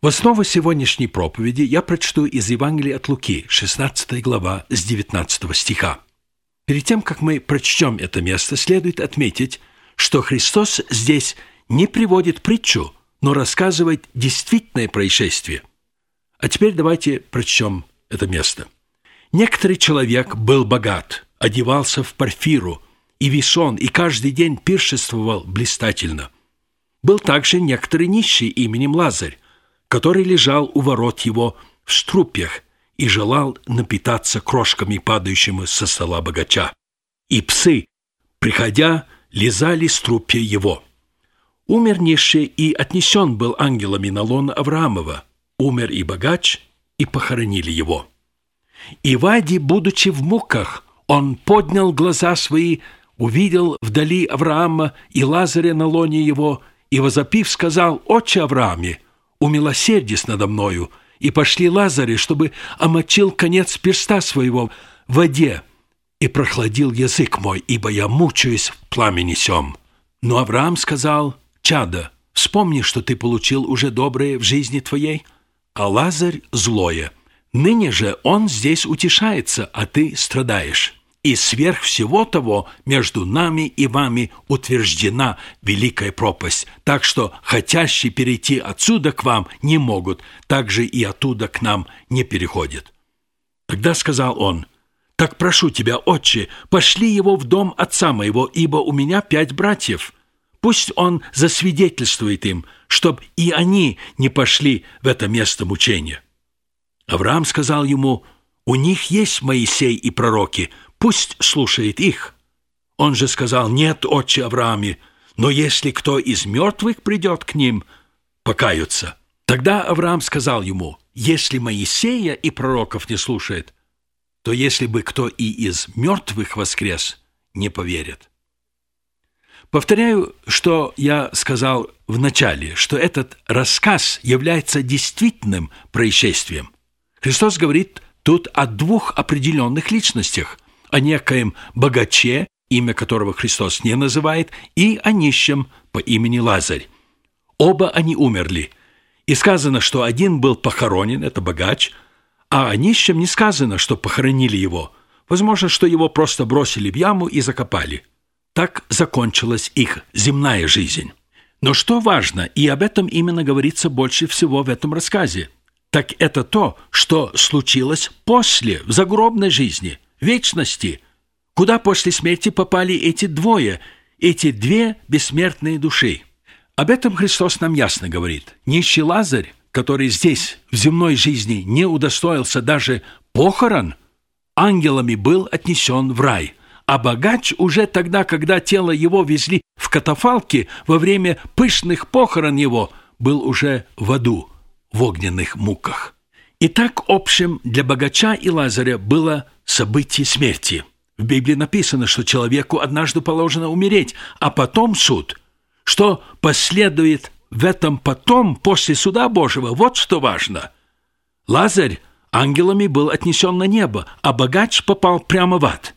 В основу сегодняшней проповеди я прочту из Евангелия от Луки, 16 глава, с 19 стиха. Перед тем, как мы прочтем это место, следует отметить, что Христос здесь не приводит притчу, но рассказывает действительное происшествие. А теперь давайте прочтем это место. «Некоторый человек был богат, одевался в парфиру и весон, и каждый день пиршествовал блистательно. Был также некоторый нищий именем Лазарь, который лежал у ворот его в струпьях и желал напитаться крошками, падающими со стола богача. И псы, приходя, лизали струпья его. Умер нищий и отнесен был ангелами на лоно Авраамова. Умер и богач, и похоронили его. И Вади, будучи в муках, он поднял глаза свои, увидел вдали Авраама и Лазаря на лоне его, и, возопив, сказал: «Отче Аврааме, умилосердись надо мною, и пошли Лазаря, чтобы омочил конец перста своего в воде, и прохладил язык мой, ибо я мучаюсь в пламени сем». Но Авраам сказал: «Чадо, вспомни, что ты получил уже доброе в жизни твоей, а Лазарь злое. Ныне же он здесь утешается, а ты страдаешь. И сверх всего того между нами и вами утверждена великая пропасть, так что хотящие перейти отсюда к вам не могут, так же и оттуда к нам не переходят». Тогда сказал он: «Так прошу тебя, отче, пошли его в дом отца моего, ибо у меня 5 братьев. Пусть он засвидетельствует им, чтоб и они не пошли в это место мучения». Авраам сказал ему: «У них есть Моисей и пророки, пусть слушает их». Он же сказал: «Нет, отче Аврааме, но если кто из мертвых придет к ним, покаются». Тогда Авраам сказал ему: «Если Моисея и пророков не слушает, то если бы кто и из мертвых воскрес, не поверит». Повторяю, что я сказал в начале, что этот рассказ является действительным происшествием. Христос говорит тут о 2 определенных личностях: о некоем богаче, имя которого Христос не называет, и о нищем по имени Лазарь. Оба они умерли. И сказано, что один был похоронен, это богач, а о нищем не сказано, что похоронили его. Возможно, что его просто бросили в яму и закопали. Так закончилась их земная жизнь. Но что важно, и об этом именно говорится больше всего в этом рассказе, так это то, что случилось после, в загробной жизни, вечности, куда после смерти попали эти 2 бессмертные души. Об этом Христос нам ясно говорит. Нищий Лазарь, который здесь, в земной жизни, не удостоился даже похорон, ангелами был отнесен в рай. А богач уже тогда, когда тело его везли в катафалке, во время пышных похорон его, был уже в аду, в огненных муках. Итак, общим для богача и Лазаря было событие смерти. В Библии написано, что человеку однажды положено умереть, а потом суд. Что последует в этом потом, после суда Божьего, вот что важно. Лазарь ангелами был отнесен на небо, а богач попал прямо в ад.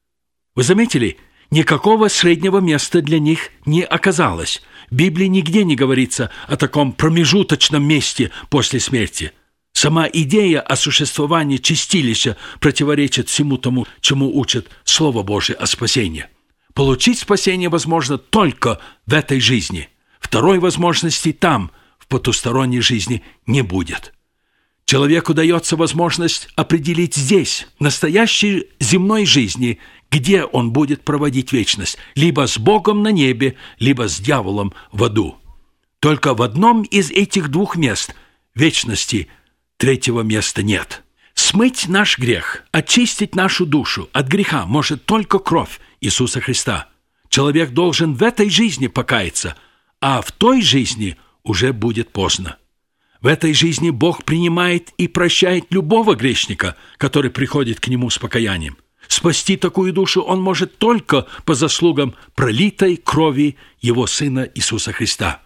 Вы заметили, никакого среднего места для них не оказалось. В Библии нигде не говорится о таком промежуточном месте после смерти. Сама идея о существовании чистилища противоречит всему тому, чему учит Слово Божие о спасении. Получить спасение возможно только в этой жизни. Второй возможности там, в потусторонней жизни, не будет. Человеку дается возможность определить здесь, в настоящей земной жизни, где он будет проводить вечность, либо с Богом на небе, либо с дьяволом в аду. Только в одном из этих 2 мест вечности 3-го места нет. Смыть наш грех, очистить нашу душу от греха может только кровь Иисуса Христа. Человек должен в этой жизни покаяться, а в той жизни уже будет поздно. В этой жизни Бог принимает и прощает любого грешника, который приходит к Нему с покаянием. Спасти такую душу Он может только по заслугам пролитой крови Его Сына Иисуса Христа.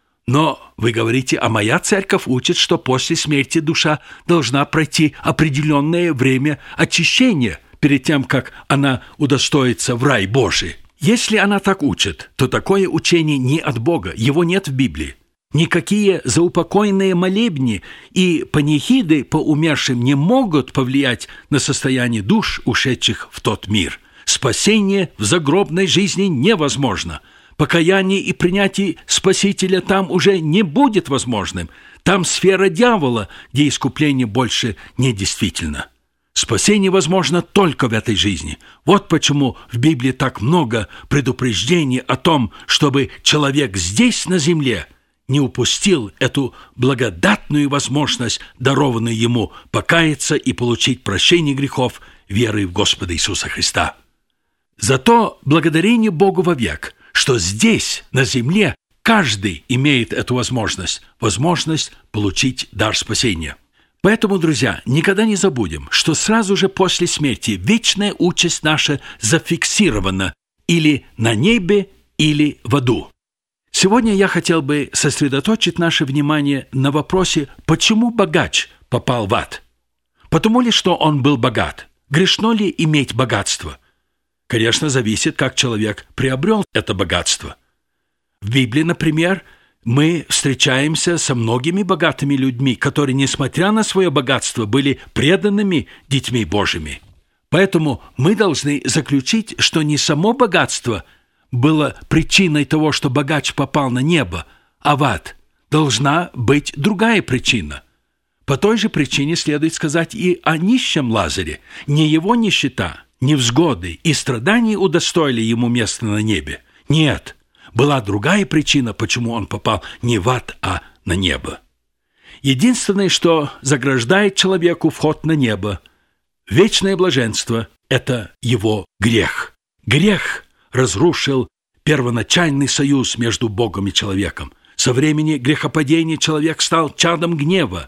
Но вы говорите, а моя церковь учит, что после смерти душа должна пройти определенное время очищения перед тем, как она удостоится в рай Божий. Если она так учит, то такое учение не от Бога, его нет в Библии. Никакие заупокойные молебни и панихиды по умершим не могут повлиять на состояние душ, ушедших в тот мир. Спасение в загробной жизни невозможно. Покаяние и принятие Спасителя там уже не будет возможным. Там сфера дьявола, где искупление больше недействительно. Спасение возможно только в этой жизни. Вот почему в Библии так много предупреждений о том, чтобы человек здесь, на земле, не упустил эту благодатную возможность, дарованную ему, покаяться и получить прощение грехов верой в Господа Иисуса Христа. Зато благодарение Богу вовек, что здесь, на земле, каждый имеет эту возможность получить дар спасения. Поэтому, друзья, никогда не забудем, что сразу же после смерти вечная участь наша зафиксирована или на небе, или в аду. Сегодня я хотел бы сосредоточить наше внимание на вопросе, почему богач попал в ад. Потому ли, что он был богат? Грешно ли иметь богатство? Конечно, зависит, как человек приобрел это богатство. В Библии, например, мы встречаемся со многими богатыми людьми, которые, несмотря на свое богатство, были преданными детьми Божьими. Поэтому мы должны заключить, что не само богатство было причиной того, что богач попал на небо, а в ад. Должна быть другая причина. По той же причине следует сказать и о нищем Лазаре. Не его нищета, невзгоды и страдания удостоили ему места на небе. Нет, была другая причина, почему он попал не в ад, а на небо. Единственное, что заграждает человеку вход на небо, вечное блаженство – это его грех. Грех разрушил первоначальный союз между Богом и человеком. Со времени грехопадения человек стал чадом гнева.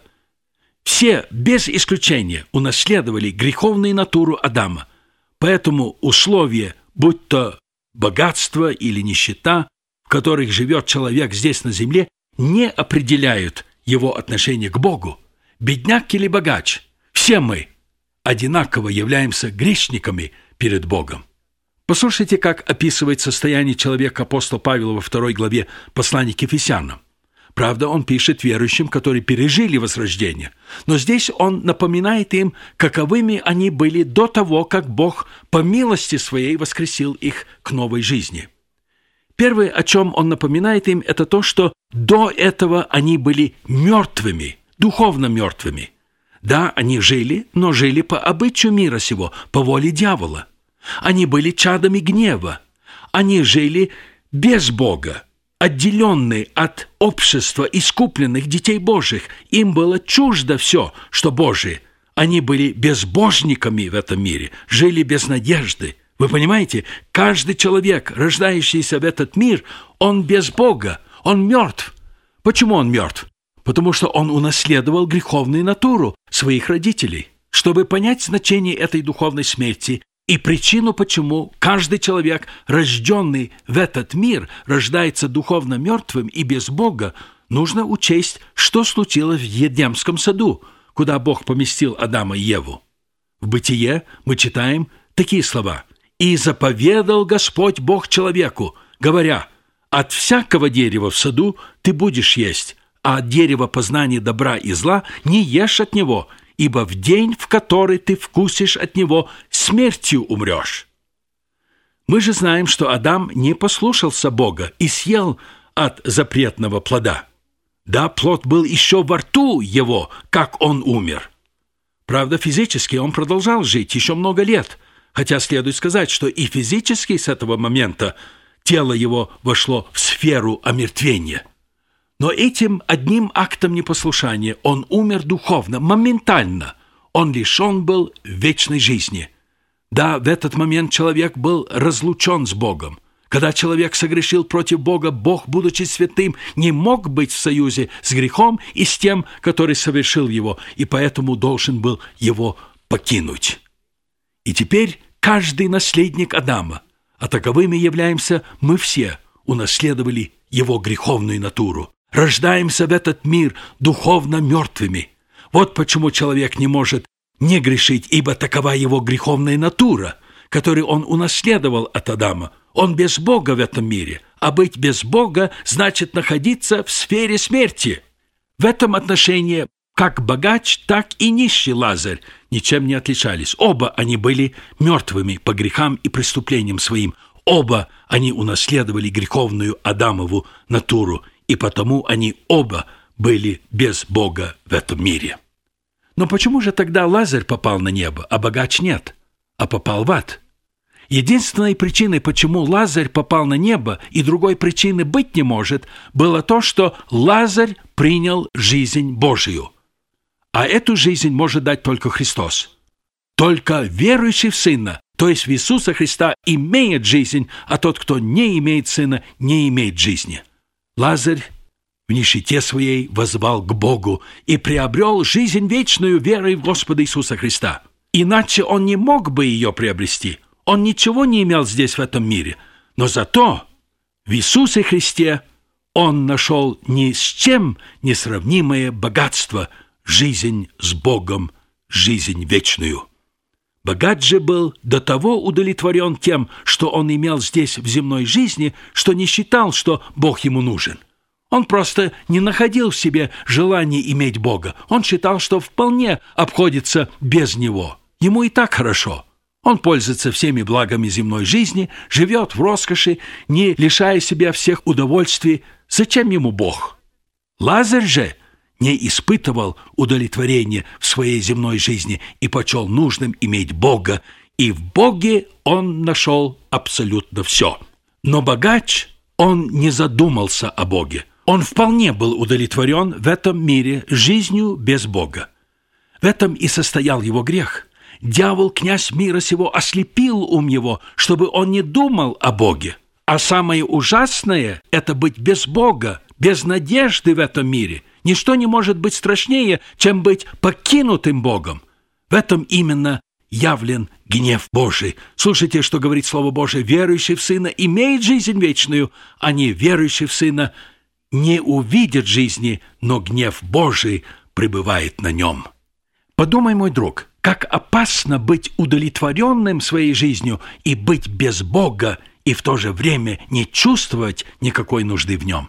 Все, без исключения, унаследовали греховную натуру Адама. Поэтому условия, будь то богатство или нищета, в которых живет человек здесь на земле, не определяют его отношение к Богу. Бедняк или богач, все мы одинаково являемся грешниками перед Богом. Послушайте, как описывает состояние человека апостол Павел во 2 главе послания к Ефесянам. Правда, он пишет верующим, которые пережили возрождение. Но здесь он напоминает им, каковыми они были до того, как Бог по милости своей воскресил их к новой жизни. Первое, о чем он напоминает им, это то, что до этого они были мертвыми, духовно мертвыми. Да, они жили, но жили по обычаю мира сего, по воле дьявола. Они были чадами гнева. Они жили без Бога, отделенные от общества искупленных детей Божьих. Им было чуждо все, что Божие. Они были безбожниками в этом мире, жили без надежды. Вы понимаете, каждый человек, рождающийся в этот мир, он без Бога, он мертв. Почему он мертв? Потому что он унаследовал греховную натуру своих родителей. Чтобы понять значение этой духовной смерти и причину, почему каждый человек, рожденный в этот мир, рождается духовно мертвым и без Бога, нужно учесть, что случилось в Едемском саду, куда Бог поместил Адама и Еву. В Бытие мы читаем такие слова: «И заповедал Господь Бог человеку, говоря: от всякого дерева в саду ты будешь есть, а от дерева познания добра и зла не ешь от него, ибо в день, в который ты вкусишь от него, смертью умрешь». Мы же знаем, что Адам не послушался Бога и съел от запретного плода. Да, плод был еще во рту его, как он умер. Правда, физически он продолжал жить еще много лет, хотя следует сказать, что и физически с этого момента тело его вошло в сферу омертвения. Но этим одним актом непослушания он умер духовно, моментально. Он лишен был вечной жизни. Да, в этот момент человек был разлучен с Богом. Когда человек согрешил против Бога, Бог, будучи святым, не мог быть в союзе с грехом и с тем, который совершил его, и поэтому должен был его покинуть. И теперь каждый наследник Адама, а таковыми являемся мы все, унаследовали его греховную натуру. Рождаемся в этот мир духовно мертвыми. Вот почему человек не может не грешить, ибо такова его греховная натура, которую он унаследовал от Адама. Он без Бога в этом мире, а быть без Бога значит находиться в сфере смерти. В этом отношении как богач, так и нищий Лазарь ничем не отличались. Оба они были мертвыми по грехам и преступлениям своим. Оба они унаследовали греховную Адамову натуру, и потому они оба были без Бога в этом мире. Но почему же тогда Лазарь попал на небо, а богач нет, а попал в ад? Единственной причиной, почему Лазарь попал на небо, и другой причины быть не может, было то, что Лазарь принял жизнь Божию. А эту жизнь может дать только Христос. Только верующий в Сына, то есть в Иисуса Христа, имеет жизнь, а тот, кто не имеет Сына, не имеет жизни. Лазарь в нищете своей воззвал к Богу и приобрел жизнь вечную верой в Господа Иисуса Христа. Иначе он не мог бы ее приобрести. Он ничего не имел здесь, в этом мире. Но зато в Иисусе Христе он нашел ни с чем несравнимое богатство, жизнь с Богом, жизнь вечную. Богач же был до того удовлетворен тем, что он имел здесь в земной жизни, что не считал, что Бог ему нужен. Он просто не находил в себе желания иметь Бога. Он считал, что вполне обходится без Него. Ему и так хорошо. Он пользуется всеми благами земной жизни, живет в роскоши, не лишая себя всех удовольствий. Зачем ему Бог? Лазарь же не испытывал удовлетворения в своей земной жизни и почел нужным иметь Бога, и в Боге он нашел абсолютно все. Но богач, он не задумался о Боге. Он вполне был удовлетворен в этом мире жизнью без Бога. В этом и состоял его грех. Дьявол, князь мира сего, ослепил ум его, чтобы он не думал о Боге. А самое ужасное – это быть без Бога, без надежды в этом мире. Ничто не может быть страшнее, чем быть покинутым Богом. В этом именно явлен гнев Божий. Слушайте, что говорит Слово Божие. Верующий в Сына имеет жизнь вечную, а не верующий в Сына не увидит жизни, но гнев Божий пребывает на нем. Подумай, мой друг, как опасно быть удовлетворенным своей жизнью и быть без Бога, и в то же время не чувствовать никакой нужды в нем.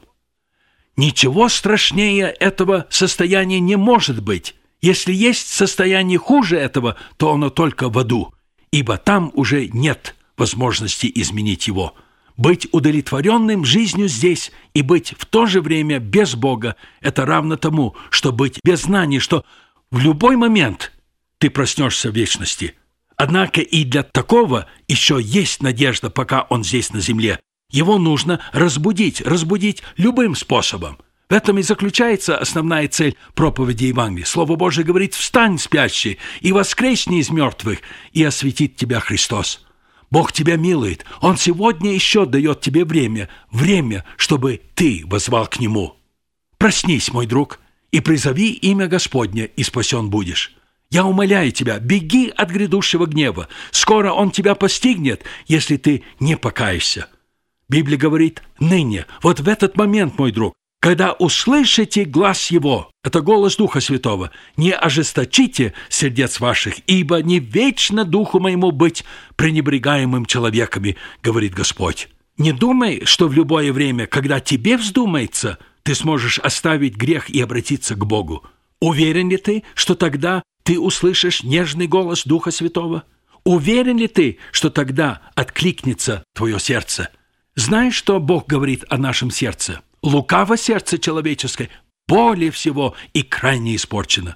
Ничего страшнее этого состояния не может быть. Если есть состояние хуже этого, то оно только в аду, ибо там уже нет возможности изменить его. Быть удовлетворенным жизнью здесь и быть в то же время без Бога – это равно тому, что быть без знания, что в любой момент ты проснешься в вечности. Однако и для такого еще есть надежда, пока он здесь на земле. Его нужно разбудить любым способом. В этом и заключается основная цель проповеди Евангелия. Слово Божие говорит: «Встань, спящий, и воскресни из мертвых, и осветит тебя Христос». Бог тебя милует. Он сегодня еще дает тебе время, чтобы ты воззвал к Нему. Проснись, мой друг, и призови имя Господне, и спасен будешь. Я умоляю тебя, беги от грядущего гнева. Скоро он тебя постигнет, если ты не покаешься. Библия говорит: ныне, вот в этот момент, мой друг, когда услышите глас Его, это голос Духа Святого, не ожесточите сердец ваших, ибо не вечно Духу моему быть пренебрегаемым человеками, говорит Господь. Не думай, что в любое время, когда тебе вздумается, ты сможешь оставить грех и обратиться к Богу. Уверен ли ты, что тогда ты услышишь нежный голос Духа Святого? Уверен ли ты, что тогда откликнется твое сердце? Знаешь, что Бог говорит о нашем сердце? Лукаво сердце человеческое более всего и крайне испорчено.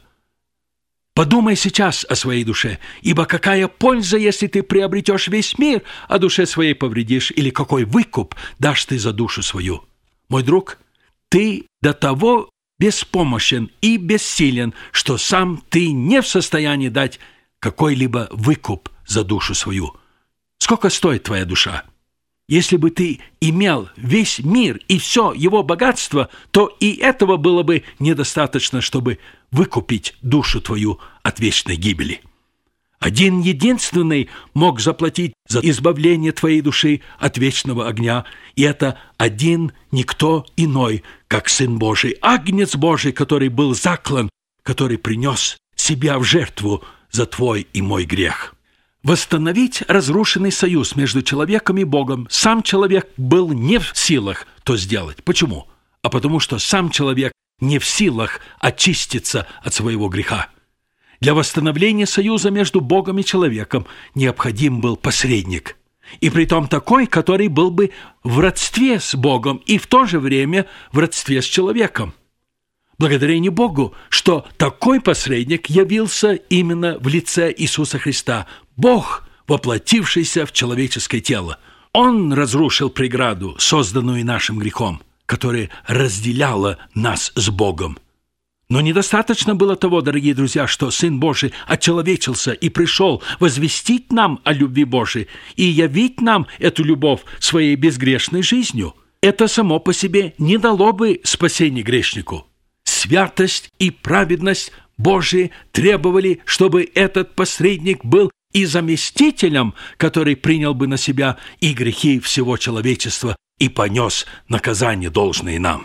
Подумай сейчас о своей душе, ибо какая польза, если ты приобретешь весь мир, а душе своей повредишь, или какой выкуп дашь ты за душу свою? Мой друг, ты до того беспомощен и бессилен, что сам ты не в состоянии дать какой-либо выкуп за душу свою. Сколько стоит твоя душа? Если бы ты имел весь мир и все его богатство, то и этого было бы недостаточно, чтобы выкупить душу твою от вечной гибели. Один единственный мог заплатить за избавление твоей души от вечного огня, и это один никто иной, как Сын Божий, Агнец Божий, который был заклан, который принес себя в жертву за твой и мой грех. восстановить разрушенный союз между человеком и Богом. Сам человек был не в силах то сделать. Почему? А потому что сам человек не в силах очиститься от своего греха. Для восстановления союза между Богом и человеком необходим был посредник. И притом такой, который был бы в родстве с Богом и в то же время в родстве с человеком. Благодарение Богу, что такой посредник явился именно в лице Иисуса Христа, Бог, воплотившийся в человеческое тело. Он разрушил преграду, созданную нашим грехом, которая разделяла нас с Богом. Но недостаточно было того, дорогие друзья, что Сын Божий отчеловечился и пришел возвестить нам о любви Божией и явить нам эту любовь своей безгрешной жизнью. Это само по себе не дало бы спасения грешнику. Святость и праведность Божии требовали, чтобы этот посредник был и заместителем, который принял бы на себя и грехи всего человечества и понес наказание, должное нам.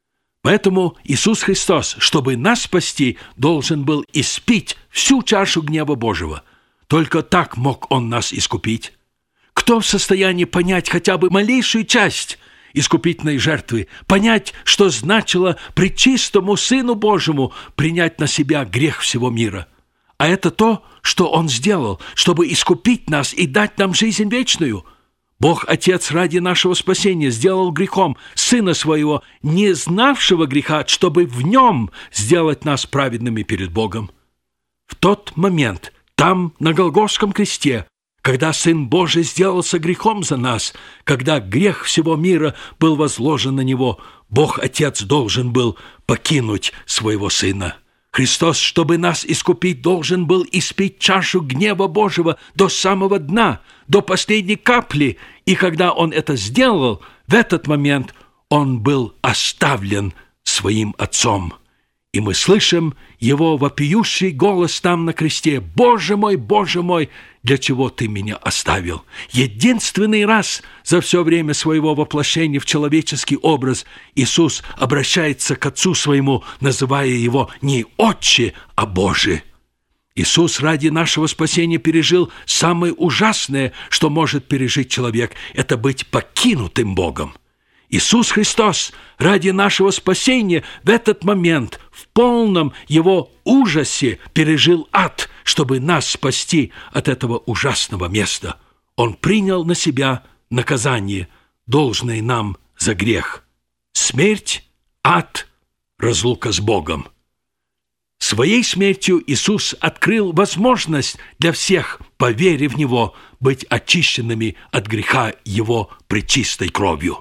Поэтому Иисус Христос, чтобы нас спасти, должен был испить всю чашу гнева Божьего. Только так мог Он нас искупить. Кто в состоянии понять хотя бы малейшую часть искупительной жертвы, понять, что значило пречистому Сыну Божьему принять на себя грех всего мира? А это то, что Он сделал, чтобы искупить нас и дать нам жизнь вечную. Бог Отец ради нашего спасения сделал грехом Сына Своего, не знавшего греха, чтобы в Нем сделать нас праведными перед Богом. В тот момент, там, на Голгофском кресте, когда Сын Божий сделался грехом за нас, когда грех всего мира был возложен на Него, Бог Отец должен был покинуть Своего Сына. Христос, чтобы нас искупить, должен был испить чашу гнева Божьего до самого дна, до последней капли. И когда Он это сделал, в этот момент Он был оставлен Своим Отцом. И мы слышим Его вопиющий голос там на кресте: Боже мой, для чего Ты меня оставил?» Единственный раз за все время Своего воплощения в человеческий образ Иисус обращается к Отцу Своему, называя Его не «Отче», а «Боже». Иисус ради нашего спасения пережил самое ужасное, что может пережить человек – это быть покинутым Богом. Иисус Христос ради нашего спасения в этот момент в полном Его ужасе пережил ад, чтобы нас спасти от этого ужасного места. Он принял на себя наказание, должное нам за грех. Смерть, ад, разлука с Богом. Своей смертью Иисус открыл возможность для всех, по вере в Него, быть очищенными от греха Его пречистой кровью.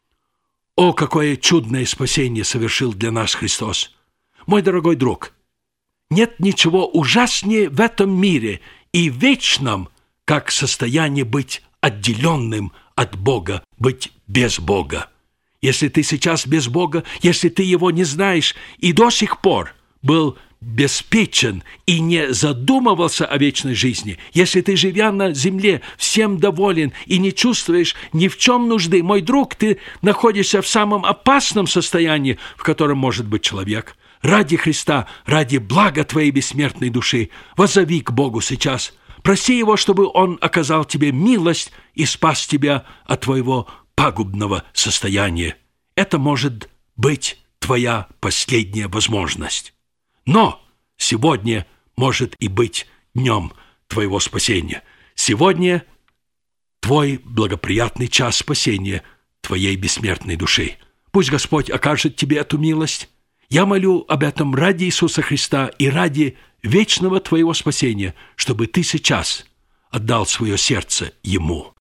О, какое чудное спасение совершил для нас Христос! Мой дорогой друг, нет ничего ужаснее в этом мире и вечном, как состояние быть отделенным от Бога, быть без Бога. Если ты сейчас без Бога, если ты Его не знаешь и до сих пор был беспечен и не задумывался о вечной жизни, если ты, живя на земле, всем доволен и не чувствуешь ни в чем нужды, мой друг, ты находишься в самом опасном состоянии, в котором может быть человек. Ради Христа, ради блага твоей бессмертной души, воззови к Богу сейчас. Проси Его, чтобы Он оказал тебе милость и спас тебя от твоего пагубного состояния. Это может быть твоя последняя возможность. Но сегодня может и быть днем твоего спасения. Сегодня твой благоприятный час спасения твоей бессмертной души. Пусть Господь окажет тебе эту милость. Я молю об этом ради Иисуса Христа и ради вечного твоего спасения, чтобы ты сейчас отдал свое сердце Ему.